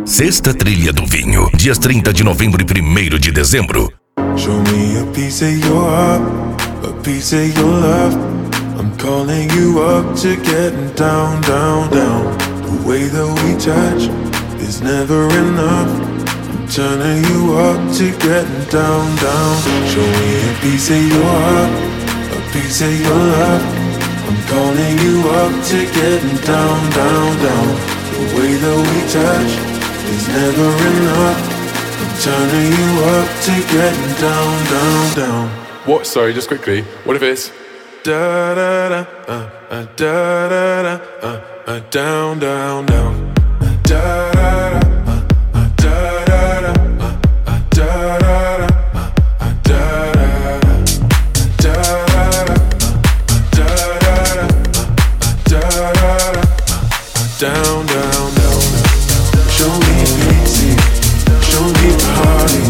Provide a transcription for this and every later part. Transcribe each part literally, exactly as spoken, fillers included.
Sexta Trilha do Vinho, dias trinta de novembro e primeiro de dezembro. Show me a piece of your heart, a piece of your love. I'm calling you up to getting down, down, down. The way that we touch is never enough. I'm turning you up to getting down, down. Show me a piece of your heart, a piece of your love. I'm calling you up to getting down, down, down. The way that we touch is never enough. I'm turning you up to getting down, down, down. What? Sorry, just quickly. What if it's da da da uh, uh, da da da uh, uh, down, down, down. Uh, da da da uh, uh, da da da uh, uh, da da da uh, uh, da da da da da da uh, da da da uh, da da da down, down, down. Show me easy, show me party.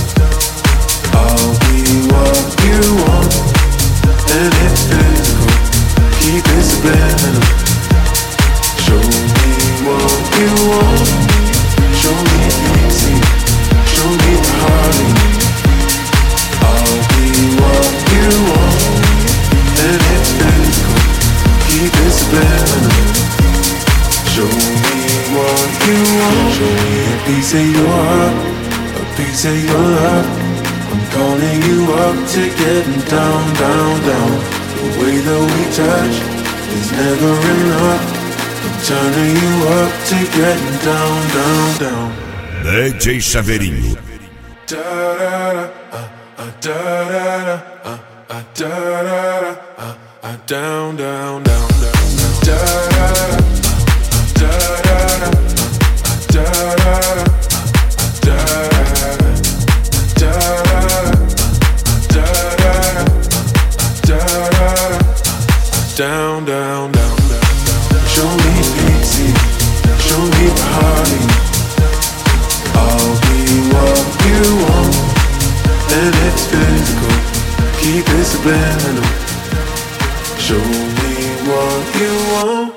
I'll be what you want, and it's physical. Keep it subliminal. Show me what you want. Show me easy, show me party. I'll be what you want, and it's physical. Keep it subliminal. Show me what you want. Show me a piece of your heart, a piece of your love. I'm calling you up to getting down, down, down. The way that we touch is never enough. I'm turning you up to getting down, down, down. D J Chaveirinho. Da da da, uh, uh, da da da, uh, uh, da da da, uh, uh, down, down, down, down, da da da. Da da da, da da da, da da da, da da da, da da da, down, down, down. Show me easy, show me party. I'll be what you want, and it's physical. Keep it subliminal. Show me what you want.